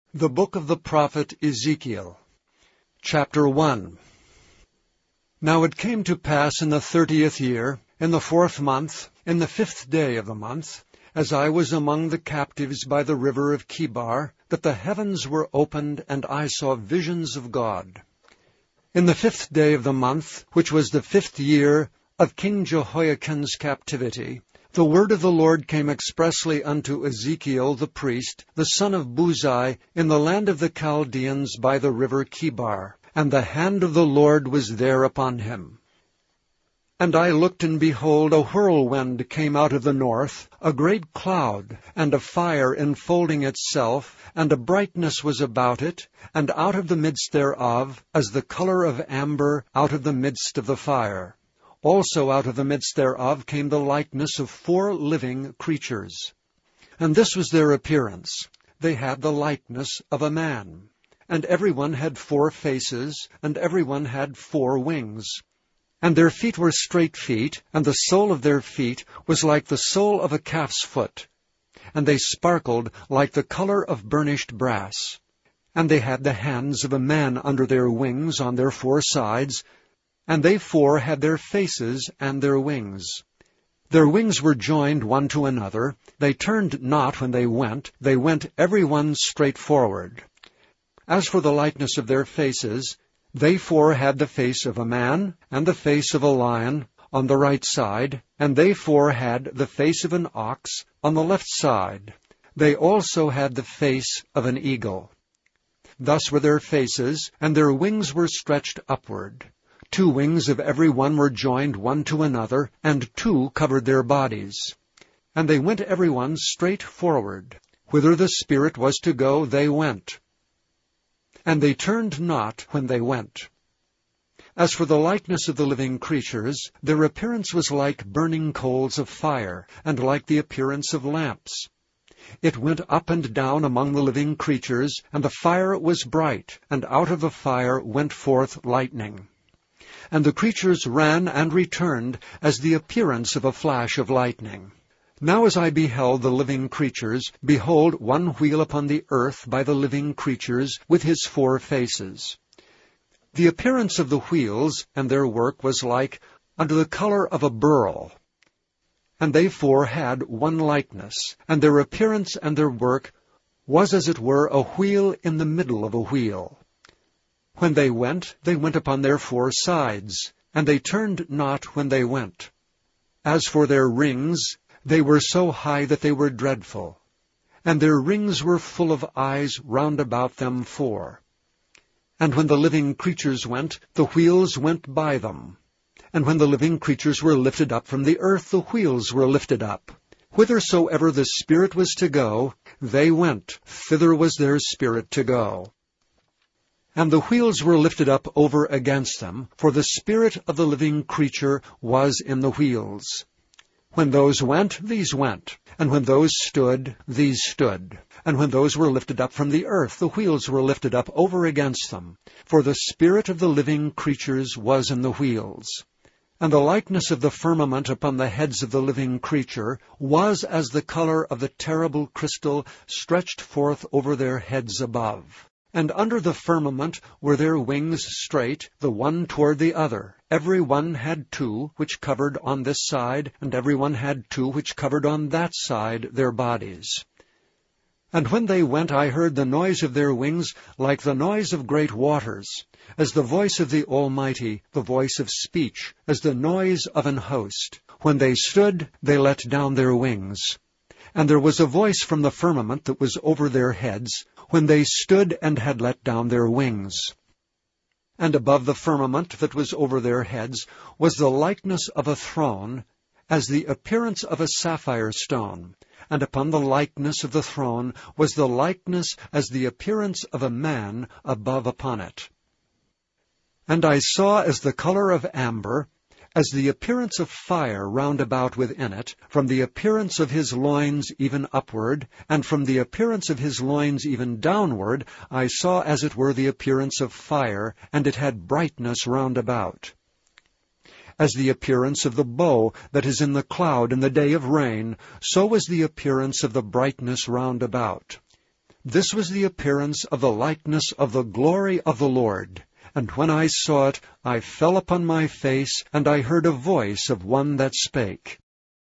The Book of the Prophet Ezekiel, Chapter 1. Now it came to pass in the 30th year, in the 4th month, in the 5th day of the month, as I was among the captives by the river of Chebar, that the heavens were opened, and I saw visions of God. In the 5th day of the month, which was the 5th year of King Jehoiachin's captivity, the word of the Lord came expressly unto Ezekiel the priest, the son of Buzi, in the land of the Chaldeans by the river Chebar, and the hand of the Lord was there upon him. And I looked, and behold, a whirlwind came out of the north, a great cloud, and a fire enfolding itself, and a brightness was about it, and out of the midst thereof, as the color of amber out of the midst of the fire. Also out of the midst thereof came the likeness of 4 living creatures. And this was their appearance. They had the likeness of a man. And every one had 4 faces, and every one had 4 wings. And their feet were straight feet, and the sole of their feet was like the sole of a calf's foot. And they sparkled like the color of burnished brass. And they had the hands of a man under their wings on their 4 sides, and they 4 had their faces and their wings. Their wings were joined one to another. They turned not when they went every one straight forward. As for the likeness of their faces, they 4 had the face of a man, and the face of a lion on the right side, and they 4 had the face of an ox on the left side. They also had the face of an eagle. Thus were their faces, and their wings were stretched upward. 2 wings of every one were joined one to another, and 2 covered their bodies. And they went every one straight forward. Whither the Spirit was to go, they went. And they turned not when they went. As for the likeness of the living creatures, their appearance was like burning coals of fire, and like the appearance of lamps. It went up and down among the living creatures, and the fire was bright, and out of the fire went forth lightning. And the creatures ran and returned as the appearance of a flash of lightning. Now as I beheld the living creatures, behold, one wheel upon the earth by the living creatures with his 4 faces. The appearance of the wheels and their work was like unto the color of a beryl. And they 4 had one likeness, and their appearance and their work was as it were a wheel in the middle of a wheel. When they went upon their 4 sides, and they turned not when they went. As for their rings, they were so high that they were dreadful, and their rings were full of eyes round about them 4. And when the living creatures went, the wheels went by them. And when the living creatures were lifted up from the earth, the wheels were lifted up. Whithersoever the Spirit was to go, they went. Thither was their spirit to go. And the wheels were lifted up over against them, for the spirit of the living creature was in the wheels. When those went, these went. And when those stood, these stood. And when those were lifted up from the earth, the wheels were lifted up over against them, for the spirit of the living creatures was in the wheels. And the likeness of the firmament upon the heads of the living creature was as the color of the terrible crystal stretched forth over their heads above. And under the firmament were their wings straight, the one toward the other. Every one had 2, which covered on this side, and every one had 2, which covered on that side their bodies. And when they went, I heard the noise of their wings like the noise of great waters, as the voice of the Almighty, the voice of speech, as the noise of an host. When they stood, they let down their wings. And there was a voice from the firmament that was over their heads, when they stood and had let down their wings. And above the firmament that was over their heads was the likeness of a throne, as the appearance of a sapphire stone. And upon the likeness of the throne was the likeness as the appearance of a man above upon it. And I saw as the color of amber, as the appearance of fire round about within it, from the appearance of his loins even upward, and from the appearance of his loins even downward, I saw as it were the appearance of fire, and it had brightness round about. As the appearance of the bow that is in the cloud in the day of rain, so was the appearance of the brightness round about. This was the appearance of the likeness of the glory of the Lord. And when I saw it, I fell upon my face, and I heard a voice of one that spake.